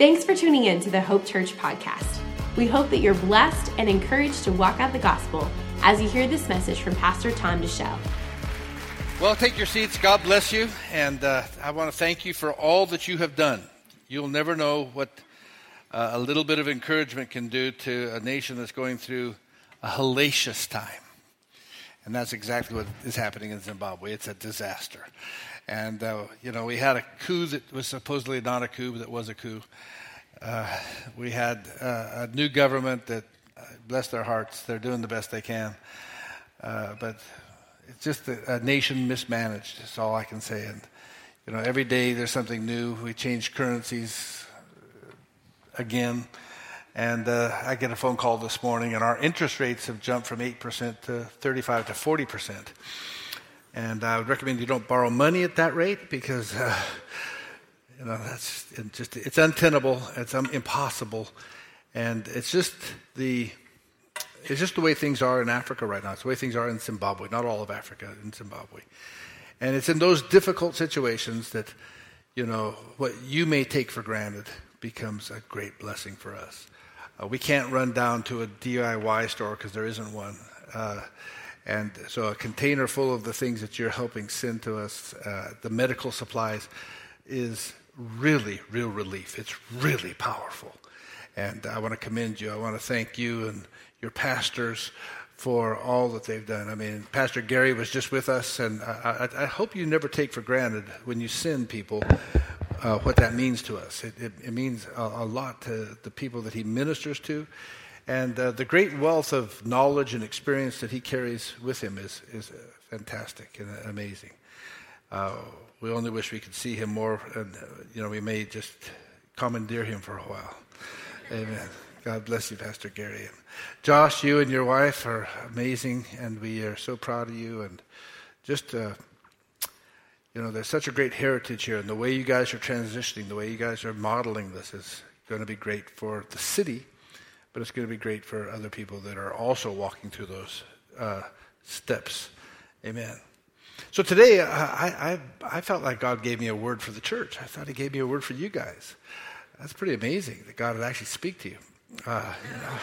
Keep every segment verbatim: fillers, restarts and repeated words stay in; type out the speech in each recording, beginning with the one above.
Thanks for tuning in to the Hope Church podcast. We hope that you're blessed and encouraged to walk out the gospel as you hear this message from Pastor Tom Deshelle. Well, take your seats. God bless you. And uh, I want to thank you for all that you have done. You'll never know what uh, a little bit of encouragement can do to a nation that's going through a hellacious time. And that's exactly what is happening in Zimbabwe. It's a disaster. And, uh, you know, we had a coup that was supposedly not a coup, but that was a coup. Uh, we had uh, a new government that, uh, bless their hearts, they're doing the best they can. Uh, but it's just a, a nation mismanaged, is all I can say. And, you know, every day there's something new. We change currencies again. And uh, I get a phone call this morning, and our interest rates have jumped from eight percent to thirty-five to forty percent. And I would recommend you don't borrow money at that rate because, uh, you know, that's it just, it's untenable, it's um, impossible. And it's just the, it's just the way things are in Africa right now. It's the way things are in Zimbabwe, not all of Africa, in Zimbabwe. And it's in those difficult situations that, you know, what you may take for granted becomes a great blessing for us. Uh, we can't run down to a D I Y store because there isn't one. Uh, and so a container full of the things that you're helping send to us, uh, the medical supplies, is really, real relief. It's really powerful. And I want to commend you. I want to thank you and your pastors for all that they've done. I mean, Pastor Gary was just with us, and I, I, I hope you never take for granted when you send people uh, what that means to us. It, it, it means a, a lot to the people that he ministers to, and uh, the great wealth of knowledge and experience that he carries with him is, is fantastic and amazing. Uh, we only wish we could see him more, and uh, you know, we may just commandeer him for a while. Amen. God bless you, Pastor Gary. And Josh, you and your wife are amazing, and we are so proud of you. And just, uh, you know, there's such a great heritage here, and the way you guys are transitioning, the way you guys are modeling this is going to be great for the city, but it's going to be great for other people that are also walking through those uh, steps. Amen. So today, I, I I felt like God gave me a word for the church. I thought he gave me a word for you guys. That's pretty amazing that God would actually speak to you. Uh, you know.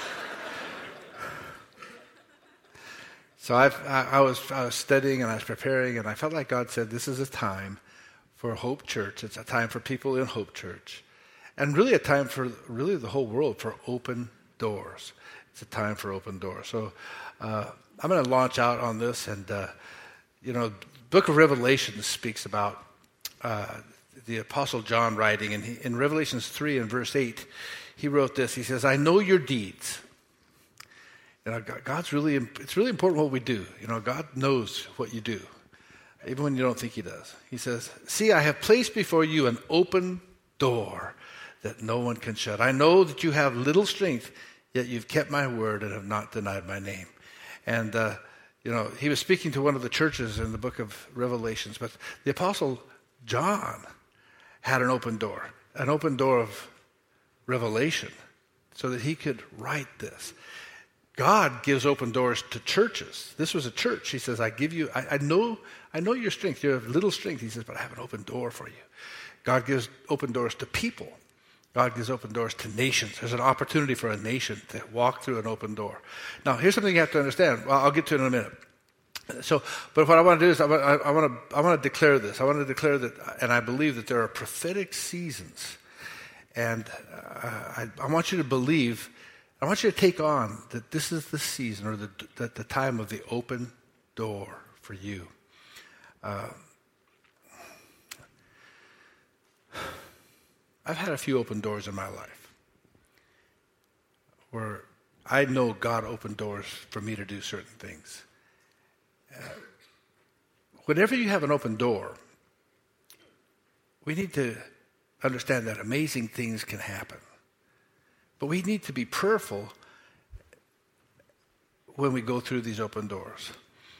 So I've, I, I was I was studying and I was preparing, and I felt like God said, this is a time for Hope Church. It's a time for people in Hope Church. And really a time for really the whole world for open doors. It's a time for open doors. So uh, I'm going to launch out on this. And, uh, you know, Book of Revelation speaks about uh, the Apostle John writing. And he, in Revelations three and verse eight, he wrote this. He says, I know your deeds. You know, God's really, it's really important what we do. You know, God knows what you do, even when you don't think he does. He says, see, I have placed before you an open door that no one can shut. I know that you have little strength, yet you've kept my word and have not denied my name. And, uh, you know, he was speaking to one of the churches in the book of Revelations, but the Apostle John had an open door, an open door of revelation so that he could write this. God gives open doors to churches. This was a church. He says, I give you, I, I know I know your strength. You have little strength. He says, but I have an open door for you. God gives open doors to people. God gives open doors to nations. There's an opportunity for a nation to walk through an open door. Now, here's something you have to understand. Well, I'll get to it in a minute. So, but what I want to do is I want, I, I want to I want to declare this. I want to declare that, and I believe that there are prophetic seasons. And uh, I, I want you to believe, I want you to take on that this is the season or the, the, the time of the open door for you. Uh, I've had a few open doors in my life where I know God opened doors for me to do certain things. Uh, whenever you have an open door, we need to understand that amazing things can happen. But we need to be prayerful when we go through these open doors.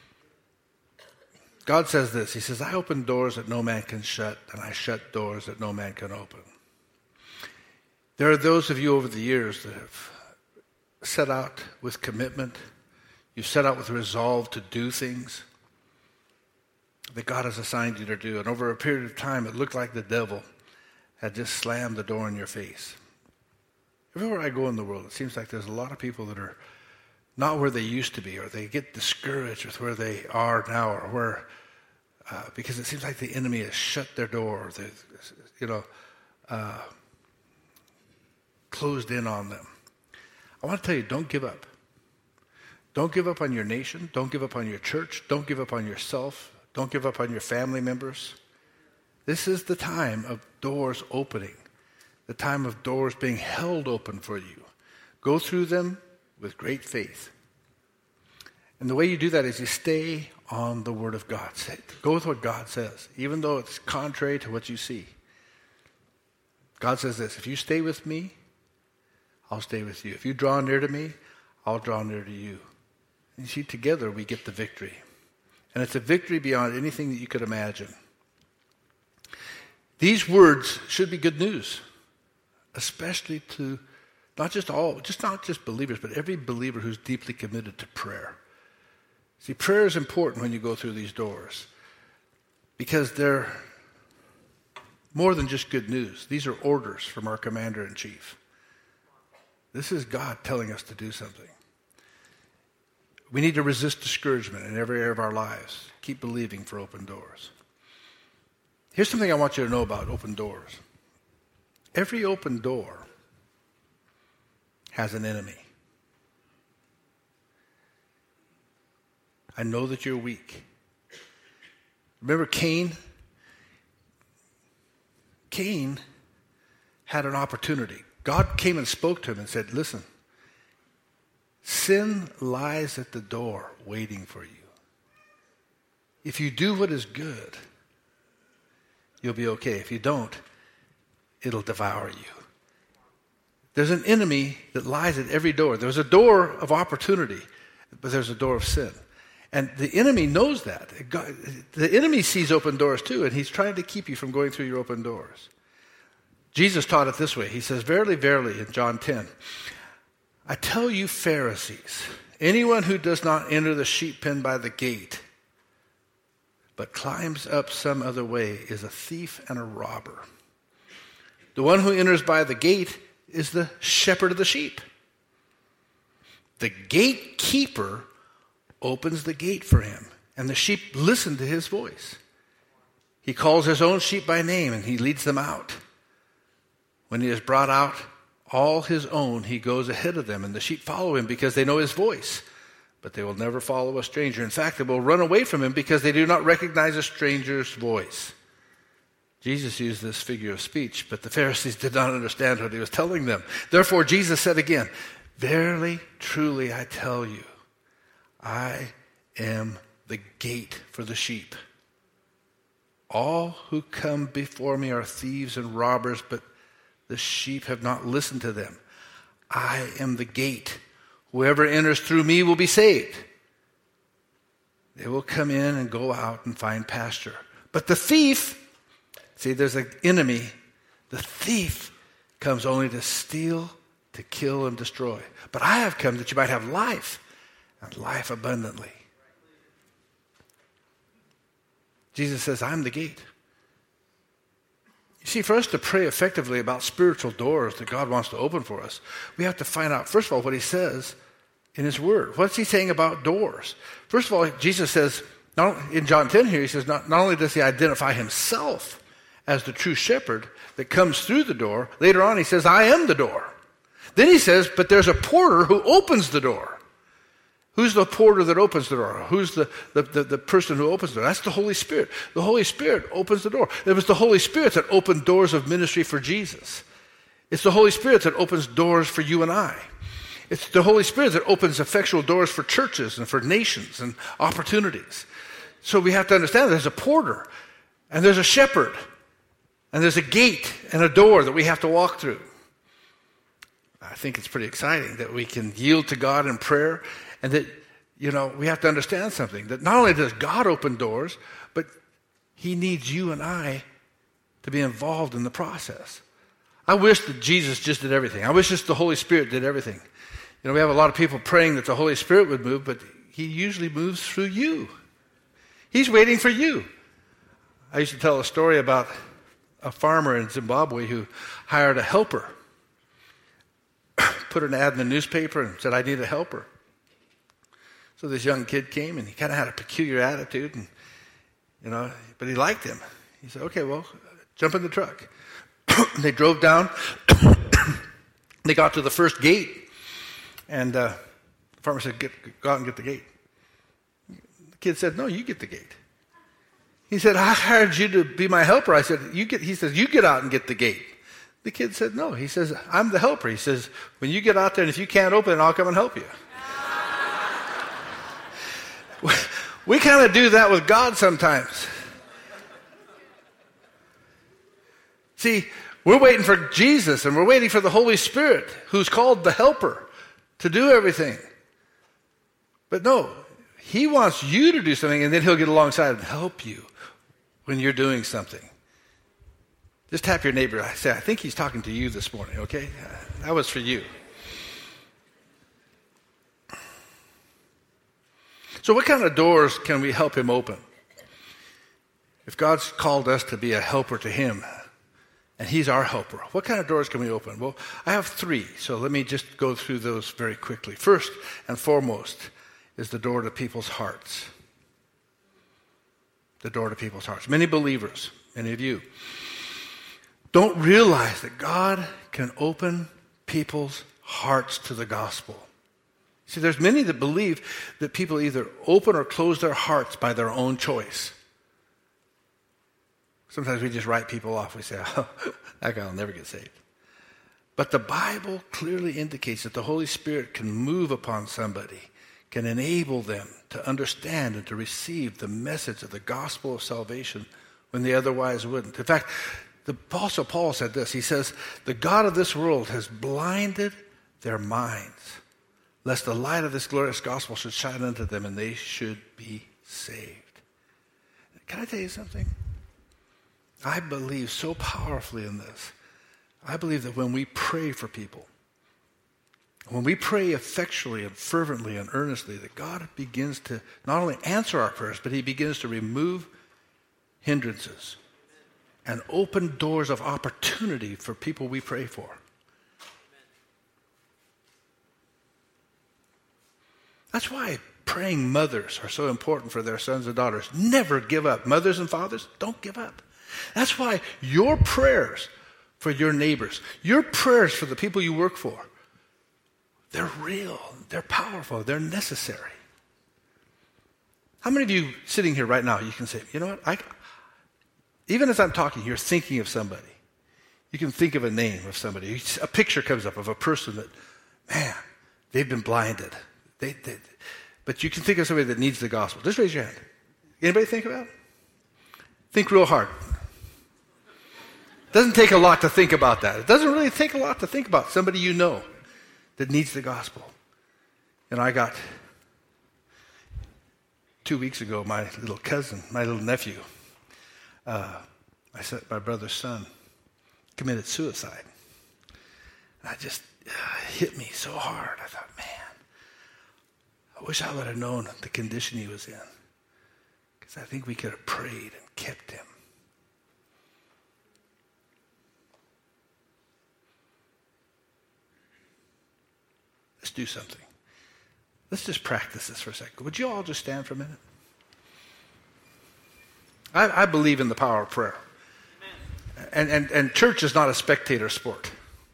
God says this. He says, I open doors that no man can shut, and I shut doors that no man can open. There are those of you over the years that have set out with commitment. You've set out with resolve to do things that God has assigned you to do. And over a period of time, it looked like the devil had just slammed the door in your face. Everywhere I go in the world, it seems like there's a lot of people that are not where they used to be, or they get discouraged with where they are now, or where, uh, because it seems like the enemy has shut their door, or they, you know, uh, closed in on them. I want to tell you, don't give up. Don't give up on your nation. Don't give up on your church. Don't give up on yourself. Don't give up on your family members. This is the time of doors opening, the time of doors being held open for you. Go through them with great faith. And the way you do that is you stay on the Word of God. Go with what God says, even though it's contrary to what you see. God says this: if you stay with me, I'll stay with you. If you draw near to me, I'll draw near to you. And you see, together we get the victory. And it's a victory beyond anything that you could imagine. These words should be good news, especially to not just all, just not just believers, but every believer who's deeply committed to prayer. See, prayer is important when you go through these doors because they're more than just good news. These are orders from our commander-in-chief. This is God telling us to do something. We need to resist discouragement in every area of our lives. Keep believing for open doors. Here's something I want you to know about open doors. Every open door has an enemy. I know that you're weak. Remember Cain? Cain had an opportunity. God came and spoke to him and said, listen, sin lies at the door waiting for you. If you do what is good, you'll be okay. If you don't, it'll devour you. There's an enemy that lies at every door. There's a door of opportunity, but there's a door of sin. And the enemy knows that. God, the enemy sees open doors too, and he's trying to keep you from going through your open doors. Jesus taught it this way. He says, verily, verily, in John ten, I tell you Pharisees, anyone who does not enter the sheep pen by the gate, but climbs up some other way, is a thief and a robber. The one who enters by the gate is the shepherd of the sheep. The gatekeeper opens the gate for him, and the sheep listen to his voice. He calls his own sheep by name, and he leads them out. When he has brought out all his own, he goes ahead of them, and the sheep follow him because they know his voice. But they will never follow a stranger. In fact, they will run away from him because they do not recognize a stranger's voice. Jesus used this figure of speech, but the Pharisees did not understand what he was telling them. Therefore, Jesus said again, verily, truly, I tell you, I am the gate for the sheep. All who come before me are thieves and robbers, but the sheep have not listened to them. I am the gate. Whoever enters through me will be saved. They will come in and go out and find pasture. But the thief, see, there's an enemy. The thief comes only to steal, to kill, and destroy. But I have come that you might have life, and life abundantly. Jesus says, I'm the gate. You see, for us to pray effectively about spiritual doors that God wants to open for us, we have to find out, first of all, what he says in his word. What's he saying about doors? First of all, Jesus says, not, in John ten here, he says, not, not only does he identify himself as the true shepherd that comes through the door, later on he says, I am the door. Then he says, but there's a porter who opens the door. Who's the porter that opens the door? Who's the, the, the, the person who opens the door? That's the Holy Spirit. The Holy Spirit opens the door. It was the Holy Spirit that opened doors of ministry for Jesus. It's the Holy Spirit that opens doors for you and I. It's the Holy Spirit that opens effectual doors for churches and for nations and opportunities. So we have to understand there's a porter, and there's a shepherd, and there's a gate and a door that we have to walk through. I think it's pretty exciting that we can yield to God in prayer. And that, you know, we have to understand something. That not only does God open doors, but he needs you and I to be involved in the process. I wish that Jesus just did everything. I wish just the Holy Spirit did everything. You know, we have a lot of people praying that the Holy Spirit would move, but he usually moves through you. He's waiting for you. I used to tell a story about a farmer in Zimbabwe who hired a helper. put an ad in the newspaper and said, I need a helper. So this young kid came, and he kind of had a peculiar attitude, and you know, but he liked him. He said, okay, well, jump in the truck. They drove down. They got to the first gate, and uh, the farmer said, get, go out and get the gate. The kid said, no, you get the gate. He said, I hired you to be my helper. I said, you get. He says, you get out and get the gate. The kid said, no. He says, I'm the helper. He says, when you get out there, and if you can't open it, I'll come and help you. we we kind of do that with God sometimes. See, we're waiting for Jesus, and we're waiting for the Holy Spirit, who's called the helper, to do everything. But no, he wants you to do something, and then he'll get alongside and help you when you're doing something. Just tap your neighbor. I say, I think he's talking to you this morning, okay? That was for you. So what kind of doors can we help him open? If God's called us to be a helper to him, and he's our helper, what kind of doors can we open? Well, I have three, so let me just go through those very quickly. First and foremost is the door to people's hearts. The door to people's hearts. Many believers, many of you, don't realize that God can open people's hearts to the gospel. See, there's many that believe that people either open or close their hearts by their own choice. Sometimes we just write people off. We say, oh, that guy will never get saved. But the Bible clearly indicates that the Holy Spirit can move upon somebody, can enable them to understand and to receive the message of the gospel of salvation when they otherwise wouldn't. In fact, the Apostle Paul said this. He says, the God of this world has blinded their minds, lest the light of this glorious gospel should shine unto them and they should be saved. Can I tell you something? I believe so powerfully in this. I believe that when we pray for people, when we pray effectually and fervently and earnestly, that God begins to not only answer our prayers, but he begins to remove hindrances and open doors of opportunity for people we pray for. That's why praying mothers are so important for their sons and daughters. Never give up. Mothers and fathers, don't give up. That's why your prayers for your neighbors, your prayers for the people you work for, they're real, they're powerful, they're necessary. How many of you sitting here right now, you can say, you know what, I, even as I'm talking, you're thinking of somebody. You can think of a name of somebody. A picture comes up of a person that, man, they've been blinded. They, they, but you can think of somebody that needs the gospel. Just raise your hand. Anybody think about it? Think real hard. It doesn't take a lot to think about that. It doesn't really take a lot to think about somebody you know that needs the gospel. And I got, two weeks ago, my little cousin, my little nephew, uh, I said, my brother's son, committed suicide. And I just, uh, it hit me so hard. I thought, man, I wish I would have known the condition he was in. Because I think we could have prayed and kept him. Let's do something. Let's just practice this for a second. Would you all just stand for a minute? I, I believe in the power of prayer. And, and, and church is not a spectator sport.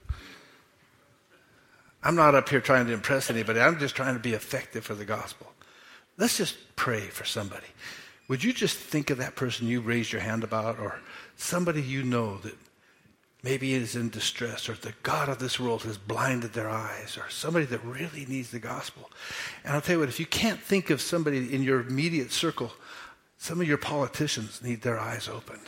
I'm not up here trying to impress anybody. I'm just trying to be effective for the gospel. Let's just pray for somebody. Would you just think of that person you raised your hand about, or somebody you know that maybe is in distress, or the God of this world has blinded their eyes, or somebody that really needs the gospel. And I'll tell you what, if you can't think of somebody in your immediate circle, some of your politicians need their eyes opened.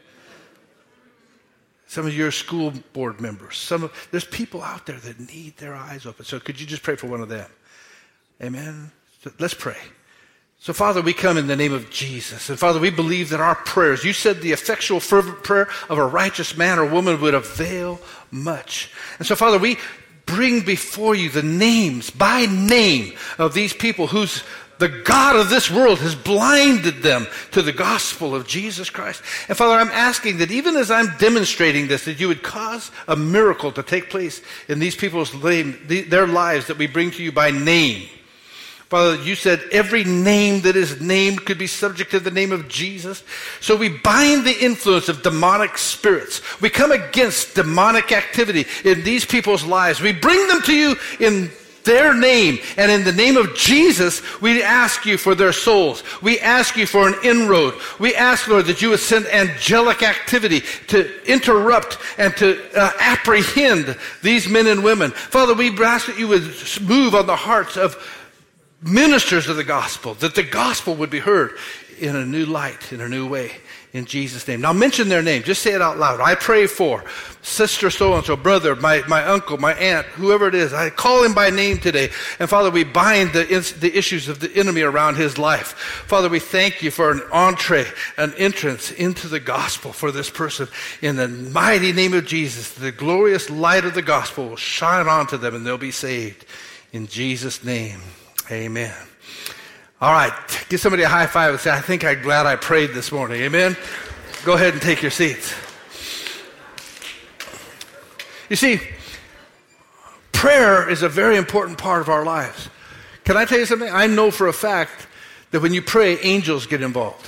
Some of your school board members. Some of, there's people out there that need their eyes open. So could you just pray for one of them? Amen? So let's pray. So, Father, we come in the name of Jesus. And, Father, we believe that our prayers, you said the effectual, fervent prayer of a righteous man or woman would avail much. And so, Father, we bring before you the names by name of these people whose The God of this world has blinded them to the gospel of Jesus Christ. And Father, I'm asking that even as I'm demonstrating this, that you would cause a miracle to take place in these people's their lives that we bring to you by name. Father, you said every name that is named could be subject to the name of Jesus. So we bind the influence of demonic spirits. We come against demonic activity in these people's lives. We bring them to you in their name, and in the name of Jesus, we ask you for their souls. We ask you for an inroad. We ask, Lord, that you would send angelic activity to interrupt and to uh, apprehend these men and women. Father, we ask that you would move on the hearts of ministers of the gospel, that the gospel would be heard in a new light, in a new way, in Jesus' name. Now mention their name. Just say it out loud. I pray for sister so-and-so, brother, my, my uncle, my aunt, whoever it is. I call him by name today. And Father, we bind the, the issues of the enemy around his life. Father, we thank you for an entree, an entrance into the gospel for this person. In the mighty name of Jesus, the glorious light of the gospel will shine onto them and they'll be saved. In Jesus' name, amen. All right, give somebody a high five and say, I think I'm glad I prayed this morning. Amen? Go ahead and take your seats. You see, prayer is a very important part of our lives. Can I tell you something? I know for a fact that when you pray, angels get involved.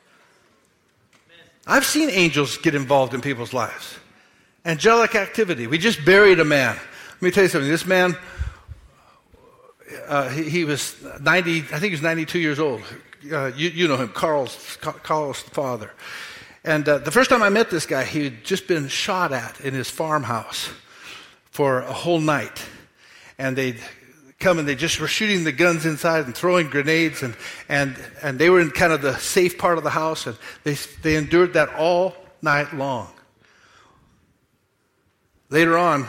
I've seen angels get involved in people's lives. Angelic activity. We just buried a man. Let me tell you something. This man... Uh, he, he was ninety, I think he was ninety-two years old. Uh, you, you know him, Carl's, Carl's father. And uh, the first time I met this guy, he had just been shot at in his farmhouse for a whole night. And they'd come and they just were shooting the guns inside and throwing grenades. And, and, and they were in kind of the safe part of the house. And they, they endured that all night long. Later on,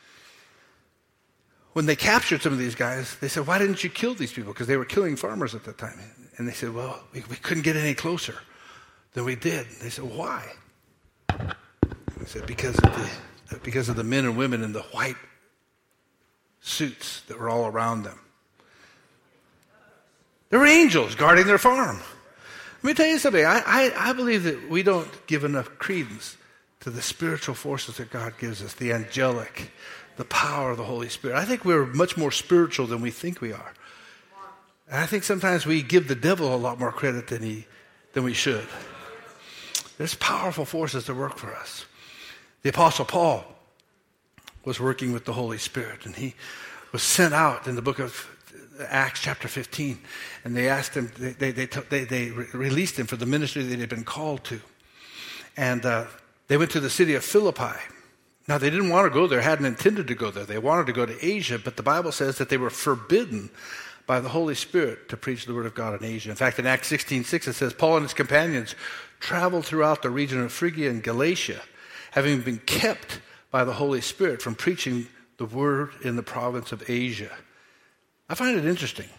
when they captured some of these guys, they said, why didn't you kill these people? Because they were killing farmers at the time. And they said, well, we, we couldn't get any closer than we did. And they said, why? They said, because of the, because of the men and women in the white suits that were all around them. There were angels guarding their farm. Let me tell you something. I, I, I believe that we don't give enough credence to the spiritual forces that God gives us, the angelic, the power of the Holy Spirit. I think we're much more spiritual than we think we are. And I think sometimes we give the devil a lot more credit than he than we should. There's powerful forces that work for us. The Apostle Paul was working with the Holy Spirit, and he was sent out in the book of Acts chapter fifteen, and they asked him, they they they, they released him for the ministry that he had been called to. And uh, they went to the city of Philippi. Now, they didn't want to go there, hadn't intended to go there. They wanted to go to Asia, but the Bible says that they were forbidden by the Holy Spirit to preach the word of God in Asia. In fact, in Acts sixteen six, it says, Paul and his companions traveled throughout the region of Phrygia and Galatia, having been kept by the Holy Spirit from preaching the word in the province of Asia. I find it interesting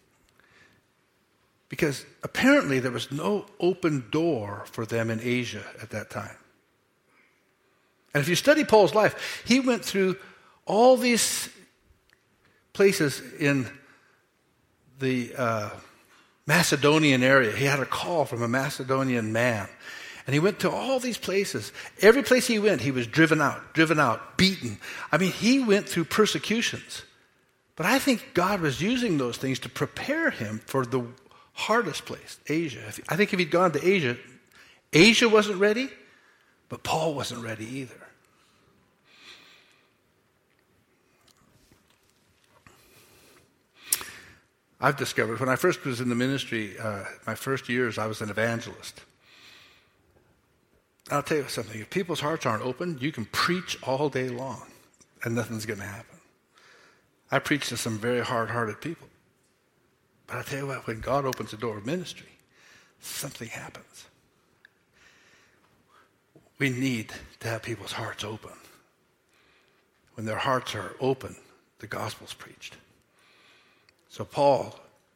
because apparently there was no open door for them in Asia at that time. And if you study Paul's life, he went through all these places in the uh, Macedonian area. He had a call from a Macedonian man. And he went to all these places. Every place he went, he was driven out, driven out, beaten. I mean, he went through persecutions. But I think God was using those things to prepare him for the hardest place, Asia. I think if he'd gone to Asia, Asia wasn't ready, but Paul wasn't ready either. I've discovered, when I first was in the ministry, uh, my first years, I was an evangelist. I'll tell you something. If people's hearts aren't open, you can preach all day long, and nothing's going to happen. I preach to some very hard-hearted people. But I'll tell you what, when God opens the door of ministry, something happens. We need to have people's hearts open. When their hearts are open, the gospel's preached. So Paul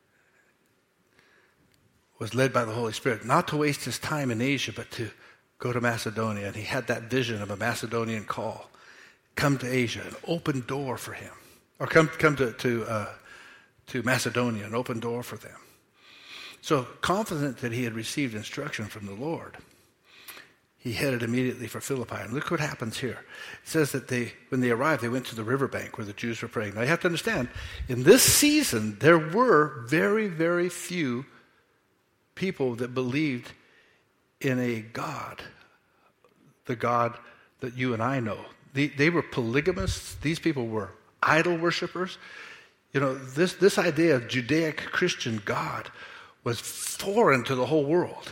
was led by the Holy Spirit not to waste his time in Asia, but to go to Macedonia. And he had that vision of a Macedonian call. Come to Asia, an open door for him. Or come come to, to uh, to Macedonia, an open door for them. So confident that he had received instruction from the Lord, he headed immediately for Philippi. And look what happens here. It says that they, when they arrived, they went to the riverbank where the Jews were praying. Now you have to understand, in this season, there were very, very few people that believed in a God, the God that you and I know. They, they were polygamists. These people were idol worshipers. You know, this, this idea of Judaic Christian God was foreign to the whole world.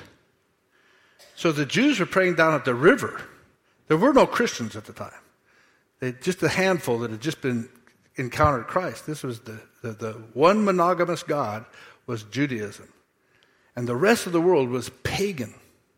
So the Jews were praying down at the river. There were no Christians at the time. They, just a handful that had just been encountered Christ. This was the, the, the one monogamous God was Judaism. And the rest of the world was pagan.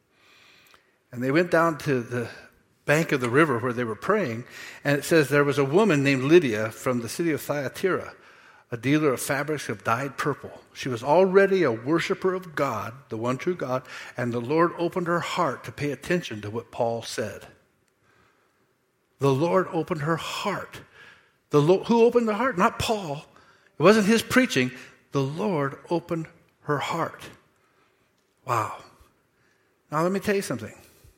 And they went down to the bank of the river where they were praying, and it says there was a woman named Lydia from the city of Thyatira, a dealer of fabrics of dyed purple. She was already a worshiper of God, the one true God, and the Lord opened her heart to pay attention to what Paul said. The Lord opened her heart. The Lord, who opened the heart? Not Paul. It wasn't his preaching. The Lord opened her heart. Wow. Now let me tell you something.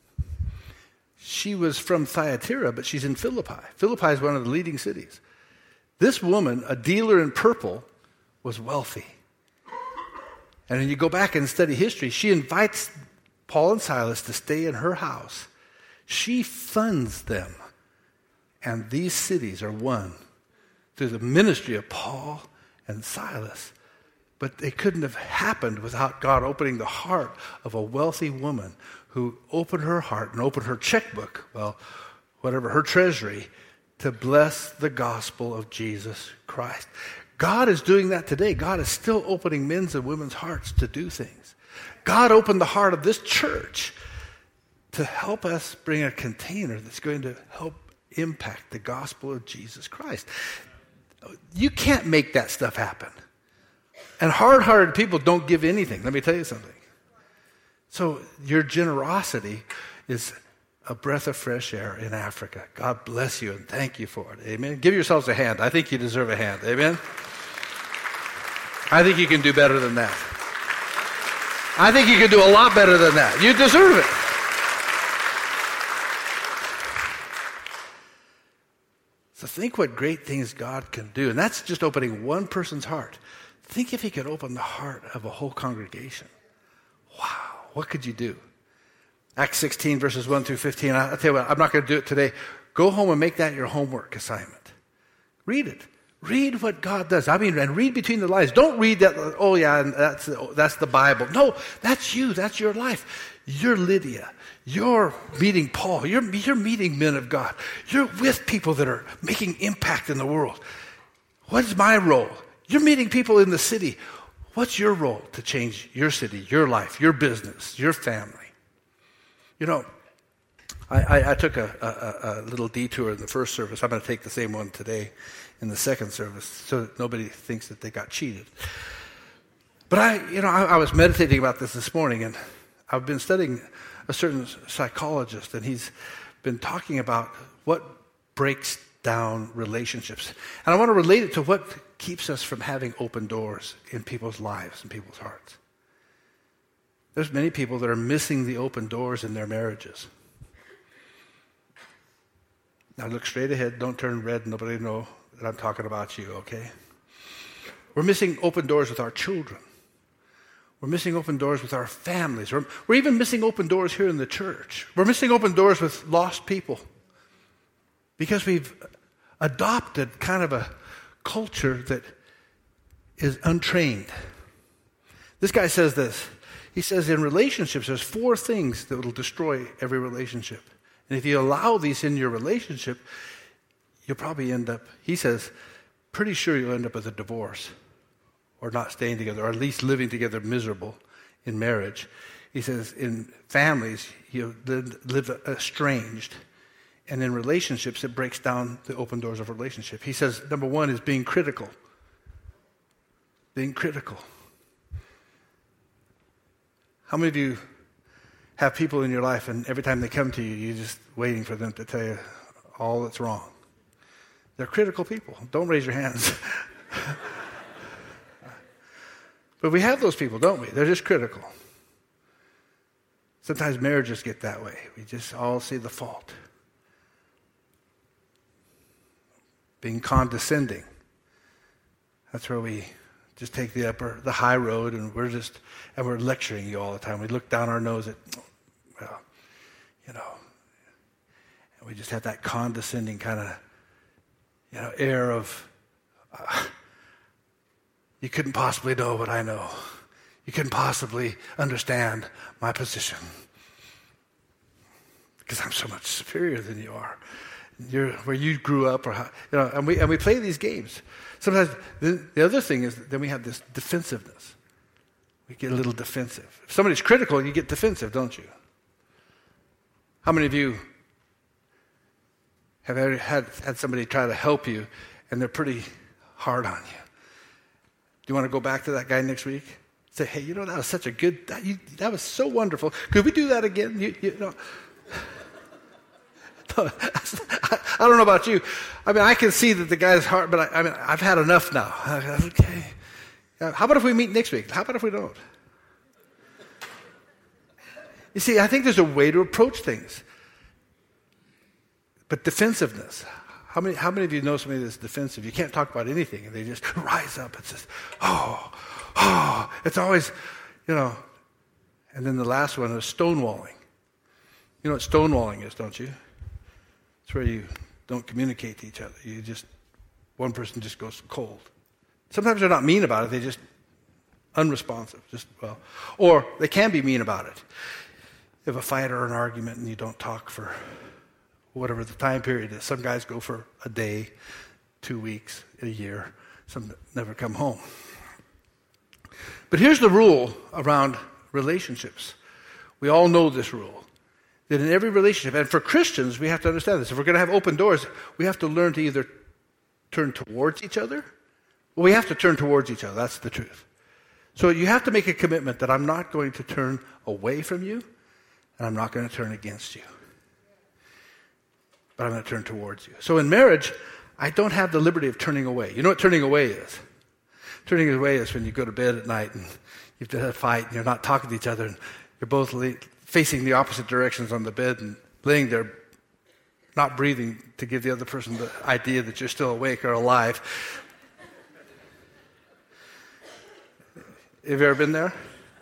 She was from Thyatira, but she's in Philippi. Philippi is one of the leading cities. This woman, a dealer in purple, was wealthy. And when you go back and study history, she invites Paul and Silas to stay in her house. She funds them. And these cities are won through the ministry of Paul and Silas. But they couldn't have happened without God opening the heart of a wealthy woman who opened her heart and opened her checkbook, well, whatever, her treasury, to bless the gospel of Jesus Christ. God is doing that today. God is still opening men's and women's hearts to do things. God opened the heart of this church to help us bring a container that's going to help impact the gospel of Jesus Christ. You can't make that stuff happen. And hard-hearted people don't give anything. Let me tell you something. So your generosity is a breath of fresh air in Africa. God bless you and thank you for it. Amen. Give yourselves a hand. I think you deserve a hand. Amen. I think you can do better than that. I think you can do a lot better than that. You deserve it. So think what great things God can do. And that's just opening one person's heart. Think if he could open the heart of a whole congregation. Wow. What could you do? Acts sixteen, verses one through fifteen. I'll tell you what, I'm not going to do it today. Go home and make that your homework assignment. Read it. Read what God does. I mean, and read between the lines. Don't read that, oh yeah, that's, that's the Bible. No, that's you. That's your life. You're Lydia. You're meeting Paul. You're, you're meeting men of God. You're with people that are making impact in the world. What's my role? You're meeting people in the city. What's your role to change your city, your life, your business, your family? You know, I, I, I took a, a, a little detour in the first service. I'm going to take the same one today in the second service so that nobody thinks that they got cheated. But I, you know, I, I was meditating about this this morning, and I've been studying a certain psychologist, and he's been talking about what breaks down relationships. And I want to relate it to what keeps us from having open doors in people's lives and people's hearts. There's many people that are missing the open doors in their marriages. Now look straight ahead. Don't turn red. Nobody know that I'm talking about you, okay? We're missing open doors with our children. We're missing open doors with our families. We're, we're even missing open doors here in the church. We're missing open doors with lost people because we've adopted kind of a culture that is untrained. This guy says this. He says in relationships, there's four things that will destroy every relationship. And if you allow these in your relationship, you'll probably end up, he says, pretty sure you'll end up with a divorce or not staying together, or at least living together miserable in marriage. He says in families, you live estranged. And in relationships, it breaks down the open doors of relationship. He says, number one is being critical. Being critical. How many of you have people in your life and every time they come to you, you're just waiting for them to tell you all that's wrong? They're critical people. Don't raise your hands. But we have those people, don't we? They're just critical. Sometimes marriages get that way. We just all see the fault. Being condescending. That's where we just take the upper, the high road, and we're just, and we're lecturing you all the time. We look down our nose at, well, you know, and we just have that condescending kind of, you know, air of, uh, you couldn't possibly know what I know. You couldn't possibly understand my position because I'm so much superior than you are. You're, where you grew up, or how, you know, and we and we play these games. Sometimes the, the other thing is that then we have this defensiveness. We get a little defensive. If somebody's critical, you get defensive, don't you? How many of you have ever had had somebody try to help you, and they're pretty hard on you? Do you want to go back to that guy next week? Say, hey, you know, that was such a good, that, you, that was so wonderful. Could we do that again? You, you know. I don't know about you. I mean, I can see that the guy's hard, but I, I mean, I've had enough now. Okay. How about if we meet next week? How about if we don't? You see, I think there's a way to approach things. But defensiveness. How many, how many of you know somebody that's defensive? You can't talk about anything, and they just rise up and says, oh, oh. It's always, you know. And then the last one is stonewalling. You know what stonewalling is, don't you? It's where you don't communicate to each other. You just, one person just goes cold. Sometimes they're not mean about it. They're just unresponsive. Just, well, or they can be mean about it. You have a fight or an argument and you don't talk for whatever the time period is. Some guys go for a day, two weeks, a year. Some never come home. But here's the rule around relationships. We all know this rule. That in every relationship, and for Christians, we have to understand this. If we're going to have open doors, we have to learn to either turn towards each other, or we have to turn towards each other. That's the truth. So you have to make a commitment that I'm not going to turn away from you, and I'm not going to turn against you. But I'm going to turn towards you. So in marriage, I don't have the liberty of turning away. You know what turning away is? Turning away is when you go to bed at night and you've had a fight and you're not talking to each other and you're both facing the opposite directions on the bed and laying there not breathing to give the other person the idea that you're still awake or alive. Have you ever been there?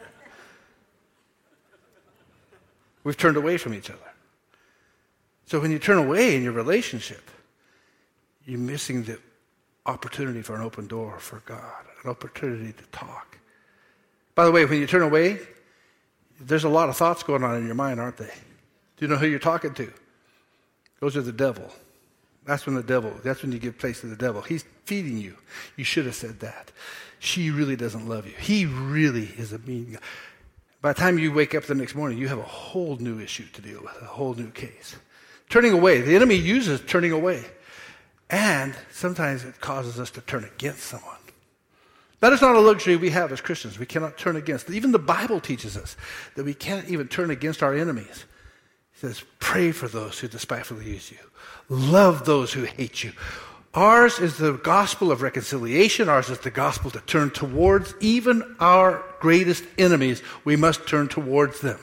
We've turned away from each other. So when you turn away in your relationship, you're missing the opportunity for an open door for God, an opportunity to talk. By the way, when you turn away, there's a lot of thoughts going on in your mind, aren't they? Do you know who you're talking to? Those are the devil. That's when the devil, that's when you give place to the devil. He's feeding you. You should have said that. She really doesn't love you. He really is a mean guy. By the time you wake up the next morning, you have a whole new issue to deal with, a whole new case. Turning away. The enemy uses turning away. And sometimes it causes us to turn against someone. That is not a luxury we have as Christians. We cannot turn against. Even the Bible teaches us that we can't even turn against our enemies. It says, pray for those who despitefully use you. Love those who hate you. Ours is the gospel of reconciliation. Ours is the gospel to turn towards even our greatest enemies. We must turn towards them.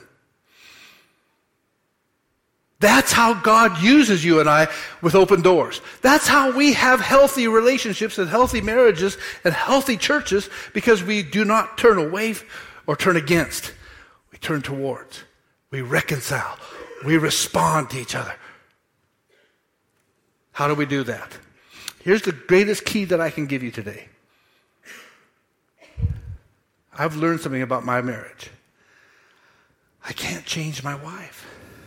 That's how God uses you and I with open doors. That's how we have healthy relationships and healthy marriages and healthy churches, because we do not turn away or turn against. We turn towards. We reconcile. We respond to each other. How do we do that? Here's the greatest key that I can give you today. I've learned something about my marriage. I can't change my wife.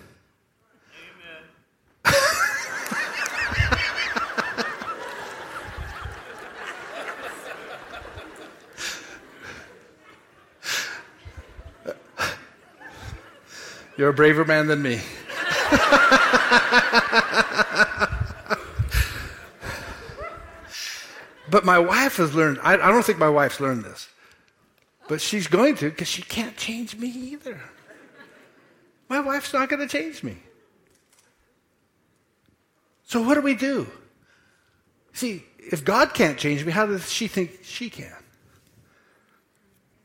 You're a braver man than me. But my wife has learned, I, I don't think my wife's learned this, but she's going to, because she can't change me either. My wife's not going to change me. So what do we do? See, if God can't change me, how does she think she can?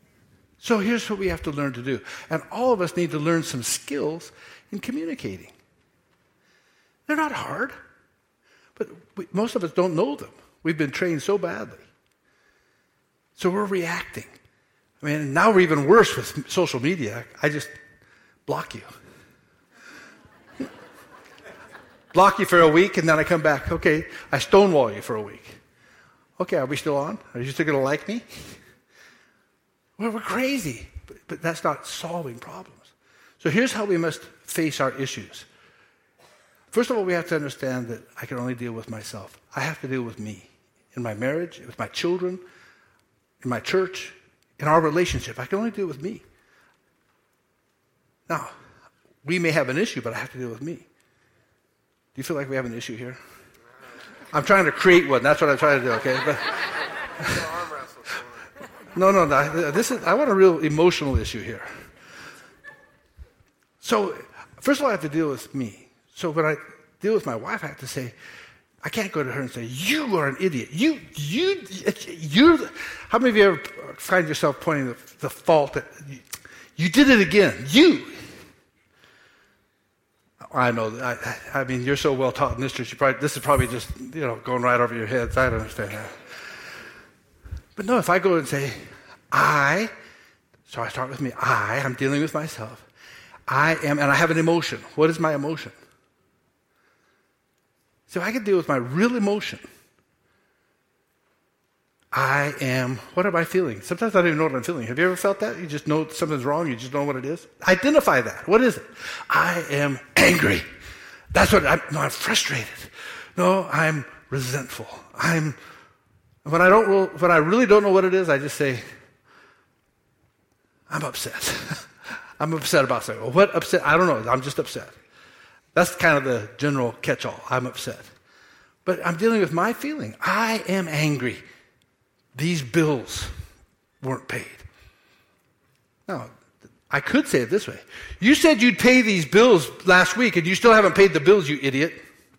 So here's what we have to learn to do. And all of us need to learn some skills in communicating. They're not hard, but we, most of us don't know them. We've been trained so badly. So we're reacting. I mean, now we're even worse with social media. I just block you. Block you for a week, and then I come back. Okay, I stonewall you for a week. Okay, are we still on? Are you still going to like me? Well, we're crazy, but, but that's not solving problems. So here's how we must face our issues. First of all, we have to understand that I can only deal with myself. I have to deal with me. In my marriage, with my children, in my church, in our relationship. I can only deal with me. Now, we may have an issue, but I have to deal with me. Do you feel like we have an issue here? I'm trying to create one. That's what I'm trying to do, okay? But, no, no, no. This is, I want a real emotional issue here. So, first of all, I have to deal with me. So when I deal with my wife, I have to say, I can't go to her and say, you are an idiot. You, you, you. How many of you ever find yourself pointing the, the fault at, you, you did it again. You. I know. I, I mean, you're so well taught in this church. You probably, this is probably just, you know, going right over your heads. I don't understand that. But no, if I go and say, I, so I start with me. I, I'm dealing with myself. I am, and I have an emotion. What is my emotion? So I can deal with my real emotion. I am, what am I feeling? Sometimes I don't even know what I'm feeling. Have you ever felt that? You just know something's wrong, you just don't know what it is? Identify that. What is it? I am angry. That's what I'm, no, I'm frustrated. No, I'm resentful. I'm, when I don't, when I really don't know what it is, I just say, I'm upset. I'm upset about something. Well, what upset? I don't know. I'm just upset. That's kind of the general catch-all. I'm upset. But I'm dealing with my feeling. I am angry. These bills weren't paid. Now, I could say it this way. You said you'd pay these bills last week, and you still haven't paid the bills, you idiot.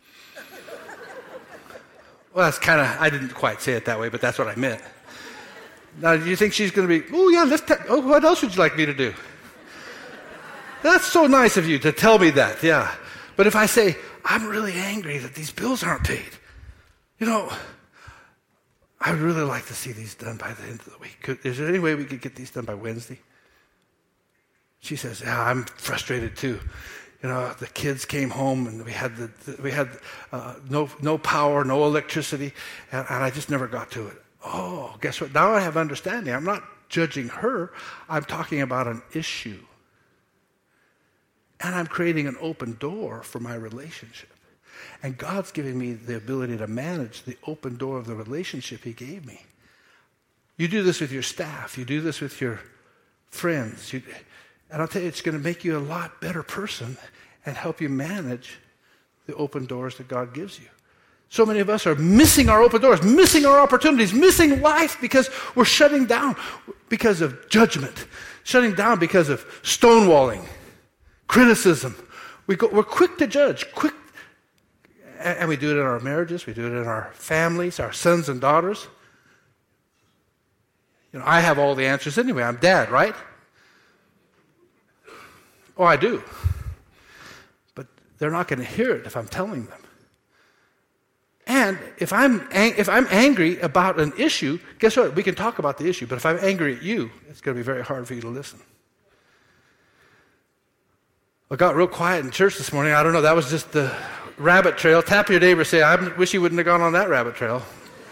Well, that's kind of, I didn't quite say it that way, but that's what I meant. Now, do you think she's going to be, oh, yeah, let's, ta- oh, what else would you like me to do? That's so nice of you to tell me that, yeah. But if I say, I'm really angry that these bills aren't paid, you know, I would really like to see these done by the end of the week. Could, is there any way we could get these done by Wednesday? She says, yeah, I'm frustrated too. You know, the kids came home and we had the, the we had uh, no no power, no electricity, and, and I just never got to it. Oh, guess what? Now I have understanding. I'm not judging her. I'm talking about an issue. And I'm creating an open door for my relationship. And God's giving me the ability to manage the open door of the relationship He gave me. You do this with your staff. You do this with your friends. You, and I'll tell you, it's going to make you a lot better person and help you manage the open doors that God gives you. So many of us are missing our open doors, missing our opportunities, missing life because we're shutting down because of judgment, shutting down because of stonewalling, criticism. We go, we're quick to judge, quick, and we do it in our marriages, we do it in our families, our sons and daughters. You know, I have all the answers anyway. I'm dad, right? Oh, I do. But they're not going to hear it if I'm telling them. And if I'm ang- if I'm angry about an issue, guess what? We can talk about the issue, but if I'm angry at you, it's going to be very hard for you to listen. I got real quiet in church this morning. I don't know. That was just the rabbit trail. Tap your neighbor, say, I wish you wouldn't have gone on that rabbit trail.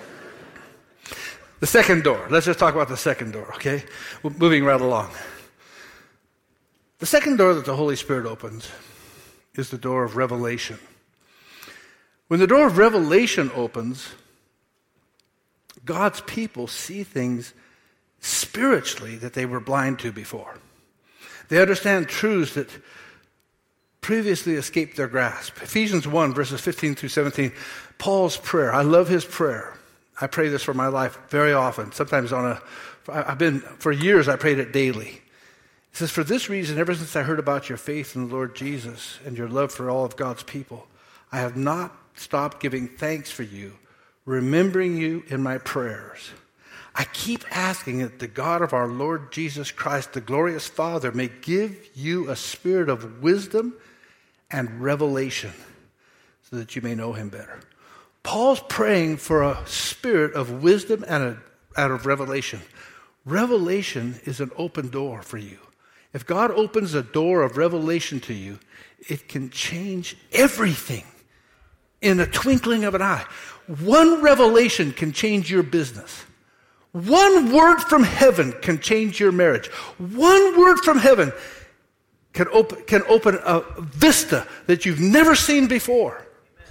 The second door. Let's just talk about the second door, okay? We're moving right along. The second door that the Holy Spirit opens is the door of revelation. When the door of revelation opens, God's people see things spiritually that they were blind to before. They understand truths that previously escaped their grasp. Ephesians one, verses fifteen through seventeen, Paul's prayer. I love his prayer. I pray this for my life very often. Sometimes on a, I've been, for years I prayed it daily. It says, for this reason, ever since I heard about your faith in the Lord Jesus and your love for all of God's people, I have not stopped giving thanks for you, remembering you in my prayers. I keep asking that the God of our Lord Jesus Christ, the glorious Father, may give you a spirit of wisdom and revelation so that you may know him better. Paul's praying for a spirit of wisdom and a, out of revelation. Revelation is an open door for you. If God opens a door of revelation to you, it can change everything in a twinkling of an eye. One revelation can change your business. One word from heaven can change your marriage. One word from heaven can open, can open a vista that you've never seen before.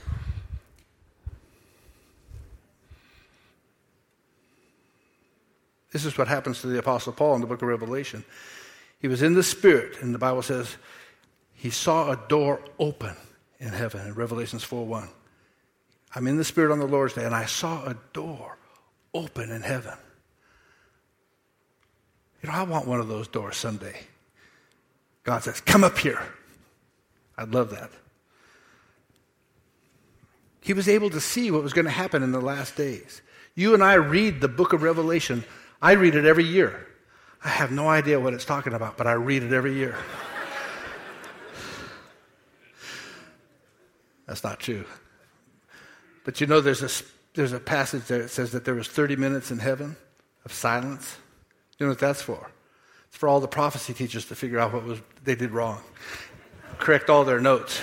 This is what happens to the Apostle Paul in the book of Revelation. He was in the Spirit, and the Bible says he saw a door open in heaven in Revelations four one. I'm in the Spirit on the Lord's day, and I saw a door open in heaven. You know, I want one of those doors someday. God says, come up here. I'd love that. He was able to see what was going to happen in the last days. You and I read the book of Revelation. I read it every year. I have no idea what it's talking about, but I read it every year. That's not true. But you know, there's a, there's a passage there that says that there was thirty minutes in heaven of silence. You know what that's for? It's for all the prophecy teachers to figure out what was they did wrong. Correct all their notes.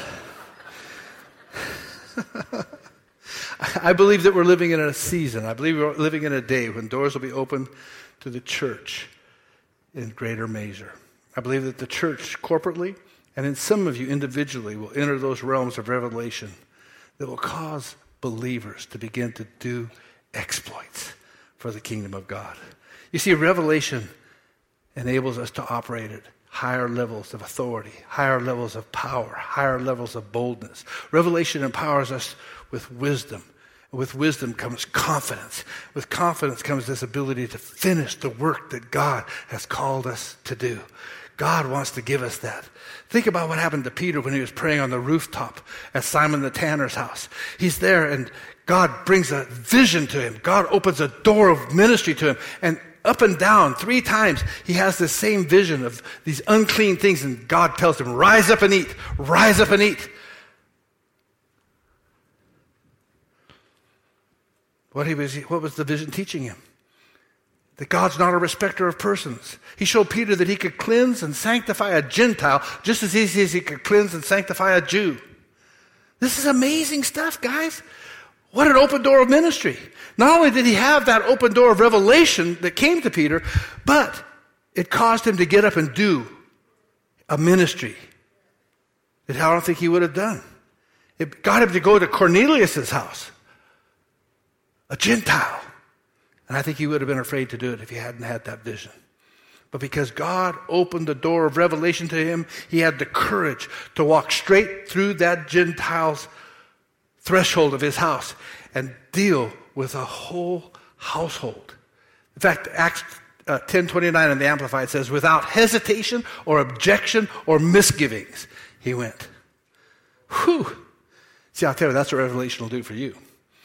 I believe that we're living in a season. I believe we're living in a day when doors will be open to the church in greater measure. I believe that the church corporately and in some of you individually will enter those realms of revelation that will cause believers to begin to do exploits for the kingdom of God. You see, revelation enables us to operate at higher levels of authority, higher levels of power, higher levels of boldness. Revelation empowers us with wisdom. With wisdom comes confidence. With confidence comes this ability to finish the work that God has called us to do. God wants to give us that. Think about what happened to Peter when he was praying on the rooftop at Simon the Tanner's house. He's there and God brings a vision to him. God opens a door of ministry to him. And up and down, three times, he has the same vision of these unclean things. And God tells him, rise up and eat. Rise up and eat. What, he was, what was the vision teaching him? That God's not a respecter of persons. He showed Peter that he could cleanse and sanctify a Gentile just as easy as he could cleanse and sanctify a Jew. This is amazing stuff, guys. What an open door of ministry. Not only did he have that open door of revelation that came to Peter, but it caused him to get up and do a ministry that I don't think he would have done. It got him to go to Cornelius' house, a Gentile. And I think he would have been afraid to do it if he hadn't had that vision. But because God opened the door of revelation to him, he had the courage to walk straight through that Gentile's threshold of his house and deal with a whole household. In fact, Acts uh, ten twenty-nine in the Amplified says, without hesitation or objection or misgivings, he went. Whew. See, I'll tell you, that's what revelation will do for you.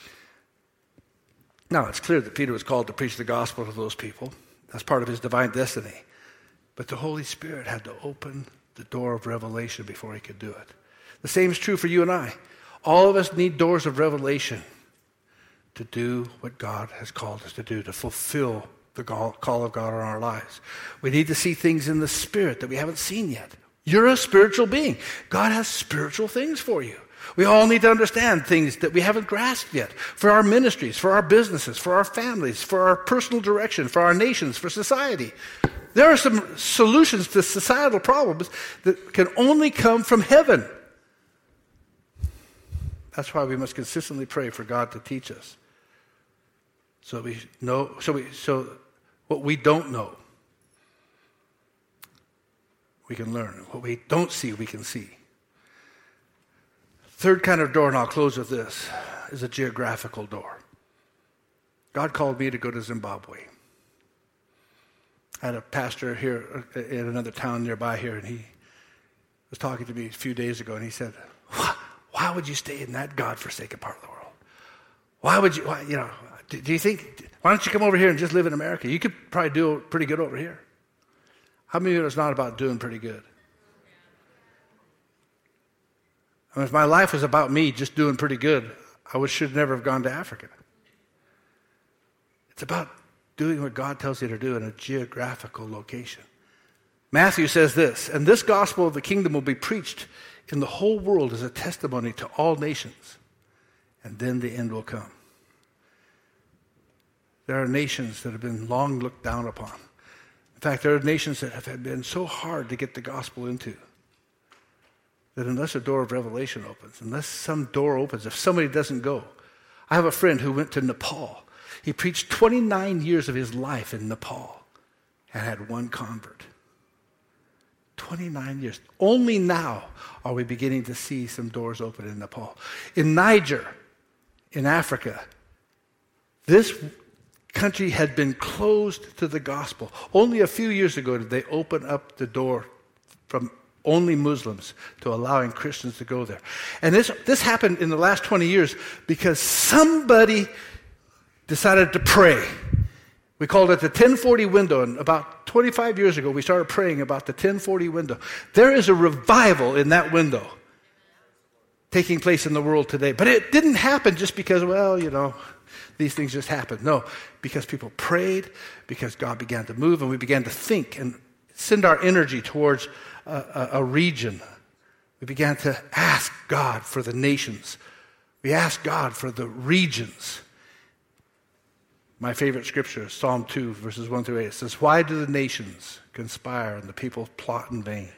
Now, it's clear that Peter was called to preach the gospel to those people. That's part of his divine destiny. But the Holy Spirit had to open the door of revelation before he could do it. The same is true for you and I. All of us need doors of revelation to do what God has called us to do, to fulfill the call of God on our lives. We need to see things in the Spirit that we haven't seen yet. You're a spiritual being. God has spiritual things for you. We all need to understand things that we haven't grasped yet for our ministries, for our businesses, for our families, for our personal direction, for our nations, for society. There are some solutions to societal problems that can only come from heaven. That's why we must consistently pray for God to teach us. So we know, so we, so what we don't know, we can learn. What we don't see, we can see. Third kind of door, and I'll close with this, is a geographical door. God called me to go to Zimbabwe. I had a pastor here in another town nearby here, and he was talking to me a few days ago, and he said, why would you stay in that God-forsaken part of the world? Why would you, why, you know, do, do you think, Why don't you come over here and just live in America? You could probably do pretty good over here. How many of you know it's not about doing pretty good? I mean, if my life was about me just doing pretty good, I would, should never have gone to Africa. It's about doing what God tells you to do in a geographical location. Matthew says this, and this gospel of the kingdom will be preached in the whole world as a testimony to all nations, and then the end will come. There are nations that have been long looked down upon. In fact, there are nations that have been so hard to get the gospel into that unless a door of revelation opens, unless some door opens, if somebody doesn't go. I have a friend who went to Nepal. He preached twenty-nine years of his life in Nepal and had one convert. twenty-nine years. Only now are we beginning to see some doors open in Nepal. In Niger, in Africa, this country had been closed to the gospel. Only a few years ago did they open up the door from only Muslims to allowing Christians to go there. And this, this happened in the last twenty years because somebody decided to pray. We called it the ten forty window, and about twenty-five years ago we started praying about the ten forty window. There is a revival in that window taking place in the world today. But it didn't happen just because, well, you know, these things just happened. No, because people prayed, because God began to move, and we began to think and send our energy towards a, a, a region. We began to ask God for the nations. We asked God for the regions. My favorite scripture is Psalm two, verses one through eight. It says, why do the nations conspire and the people plot in vain?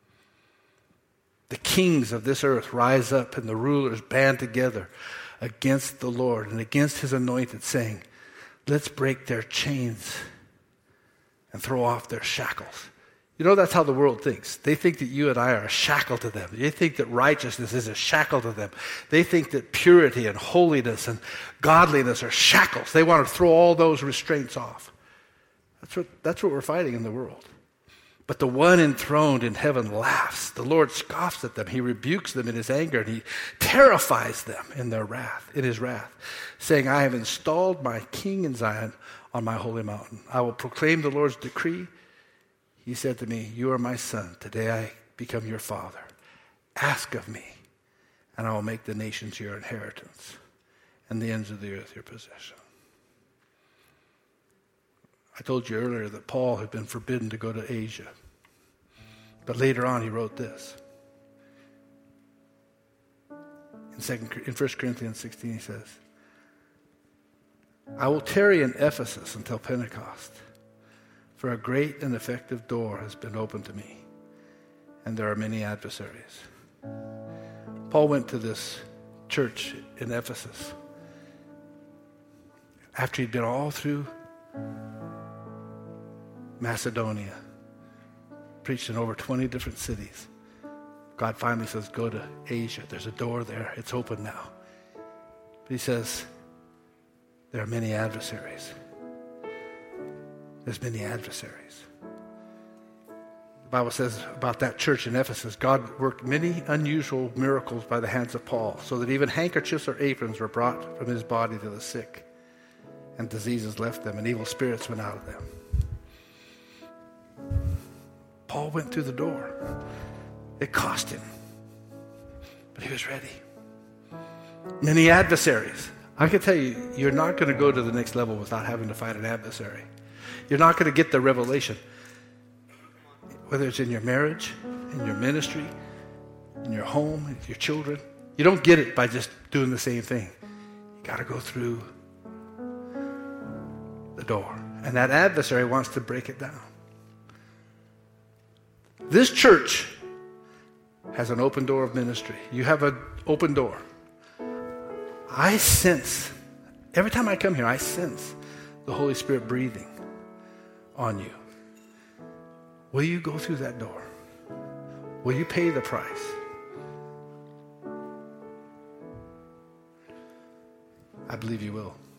The kings of this earth rise up and the rulers band together against the Lord and against his anointed, saying, let's break their chains and throw off their shackles. You know, that's how the world thinks. They think that you and I are a shackle to them. They think that righteousness is a shackle to them. They think that purity and holiness and godliness are shackles. They want to throw all those restraints off. That's what, that's what we're fighting in the world. But the one enthroned in heaven laughs. The Lord scoffs at them. He rebukes them in his anger, and he terrifies them in their wrath, in his wrath, saying, I have installed my king in Zion on my holy mountain. I will proclaim the Lord's decree. He said to me, you are my son. Today I become your father. Ask of me, and I will make the nations your inheritance and the ends of the earth your possession. I told you earlier that Paul had been forbidden to go to Asia. But later on he wrote this. In, second, in First Corinthians sixteen he says, I will tarry in Ephesus until Pentecost, for a great and effective door has been opened to me, and there are many adversaries. Paul went to this church in Ephesus after he'd been all through Macedonia, preached in over twenty different cities. God finally says, go to Asia. There's a door there. It's open now. But he says, there are many adversaries. There's many adversaries. The Bible says about that church in Ephesus, God worked many unusual miracles by the hands of Paul, so that even handkerchiefs or aprons were brought from his body to the sick, and diseases left them, and evil spirits went out of them. Paul went through the door. It cost him, but he was ready. Many adversaries. I can tell you, you're not going to go to the next level without having to fight an adversary. You're not going to get the revelation, whether it's in your marriage, in your ministry, in your home, in your children. You don't get it by just doing the same thing. You got to go through the door. And that adversary wants to break it down. This church has an open door of ministry. You have an open door. I sense, every time I come here, I sense the Holy Spirit breathing on you. Will you go through that door? Will you pay the price? I believe you will.